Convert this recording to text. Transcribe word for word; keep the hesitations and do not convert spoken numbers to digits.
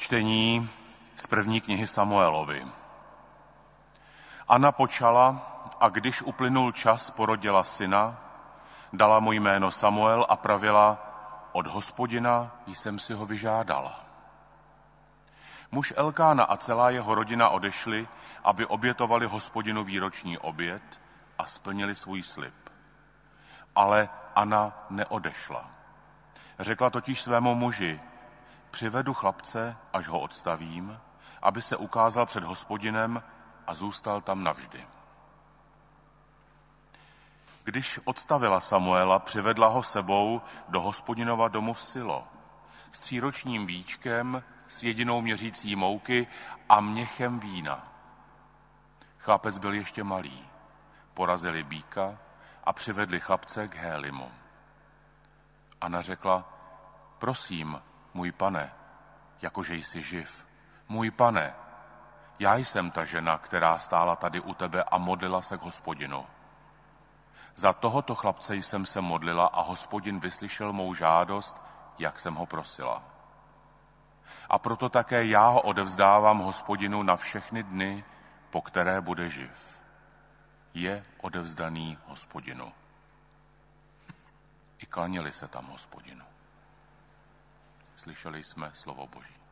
Čtení z první knihy Samuelovy. Anna počala a když uplynul čas, porodila syna, dala mu jméno Samuel a pravila, od Hospodina jsem si ho vyžádala. Muž Elkána a celá jeho rodina odešli, aby obětovali Hospodinu výroční oběd a splnili svůj slib. Ale Anna neodešla. Řekla totiž svému muži, přivedu chlapce, až ho odstavím, aby se ukázal před Hospodinem a zůstal tam navždy. Když odstavila Samuela, přivedla ho sebou do Hospodinova domu v Silo s tříročním víčkem, s jedinou měřící mouky a měchem vína. Chlapec byl ještě malý. Porazili býka a přivedli chlapce k Hélimu. Anna řekla, prosím, můj pane, jakože jsi živ, můj pane, já jsem ta žena, která stála tady u tebe a modlila se k Hospodinu. Za tohoto chlapce jsem se modlila a Hospodin vyslyšel mou žádost, jak jsem ho prosila. A proto také já ho odevzdávám Hospodinu na všechny dny, po které bude živ. Je odevzdaný Hospodinu. I klanili se tam Hospodinu. Slyšeli jsme slovo Boží.